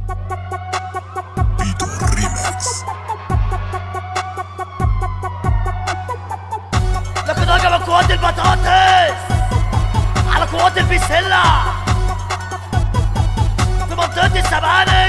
بيتو ريماكس. لقد هجم قوات البطاطس على قوات البسلة في منطقة السبانخ.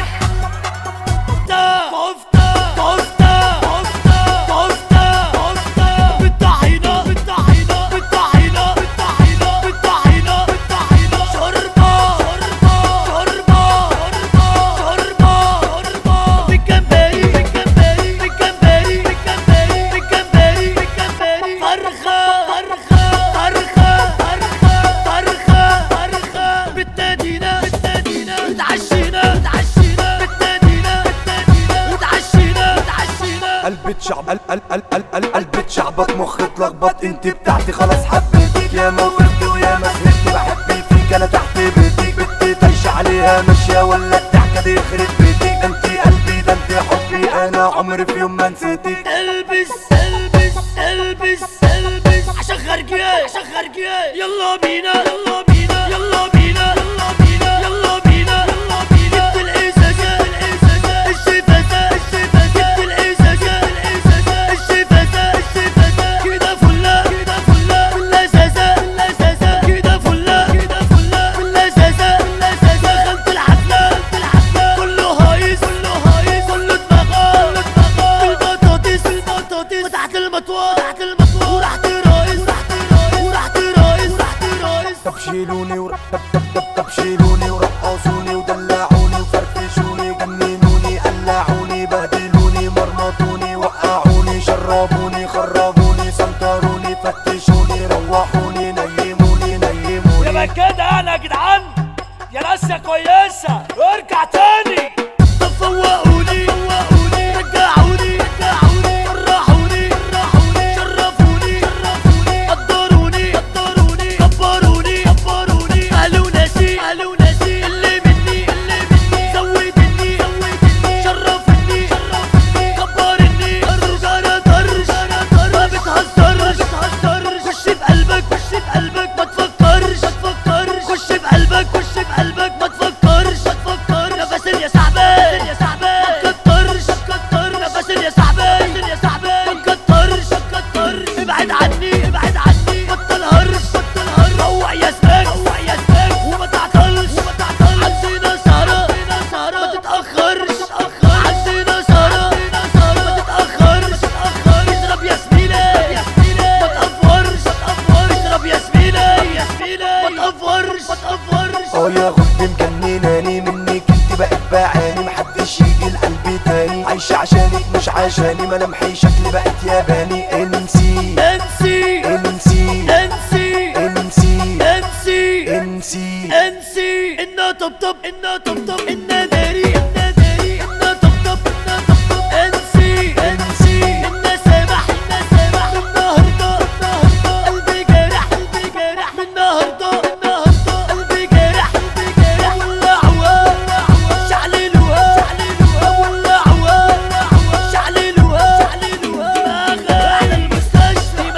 قلبي اتشعبط مخي اتلخبط، انت بتاعتي خلاص حبيتك يا موتت ويا ما سهرت بحب فيك انا تحت بيتك. بدي تعيش عليها ماشية ولا الضحكة دي يخرب بيتك. ده انت قلبي ده انت حبي انا عمري في يوم ما نسيتك. البس عشان خارجين يلا بينا يلا بينا يلا بينا يلا بينا يلا بينا يلا بينا. جبت الازازة الشفافة جبت الازازة الشفافة كده فلة باللزازة كده فلة باللزازة. دخلت الحفلة كله هايص كله دماغ البطاطس فتحت المطوة ورحت رايس. طب شيلوني ورقصوني ودلعوني وفرفشوني جننوني قلعوني بهدلوني مرمطوني وقعوني شربوني خربوني سنطروني فتشوني روحوني نيموني. يبقى كده انا يا جدعان يا ناس يا كويسة ارجع تاني. طب فوقوني رجعوني فرحوني شرفوني قدروني كبروني قالوا ناسي اللي مني زودني شرفني كبرني طرش ما بتهزرش خش في قلبك ما تفكرش خش في قلبك ما تفكرش يا باسل يا صاحبي ما تكترش يا صاحبي ما تكترش ابعد عني بطل هرش روق يا سباك وما تعطلش عندنا سهرة ما تتأخرش عندنا سهرة ما تتأخرش اضرب يا زميلي ما تقفرش اضرب يا زميلي ما تقفرش يا غد مجنناني منك انت بقت بعاني محدش يجي لقلبي تاني. عايشة عشانك مش عشاني ملامحي شكلي بقت ياباني. انسي إنا طبطب إنا داري إنا طبطب انسي إنا سامح النهاردة قلبي جارح من النهاردة قلبي جارح ولعوا شعللوها ولعوا شعللوها دماغها على المستشفى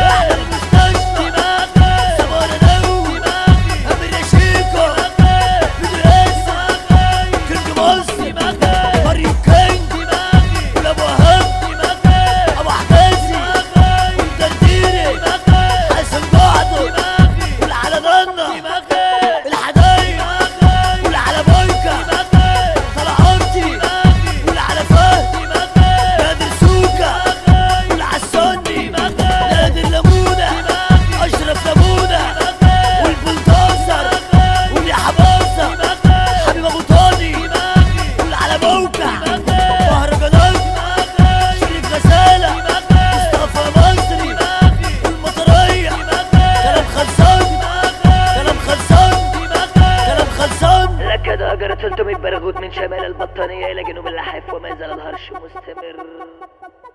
سبارة أمر شيكو مدرسة كينج مصر ماريو كينج ولابو وهاب أبو حجازي والجرديري حسن بعضه والعلى ضنة الحدايق والعلى بويكا طلعتي والعلى فهد نادر سوكا والعسوني نادر لمونة أشرف لمونة والبلدوزر واليا حباظة حبيب أبو طاني والعلى بوكا مهرجانات شريف غزالة مصطفى مصري والمطرية كلام خلصان. لقد هجر 300 برغوت من شمال البطانية إلى جنوب اللحاف وما زال الهرش مستمر.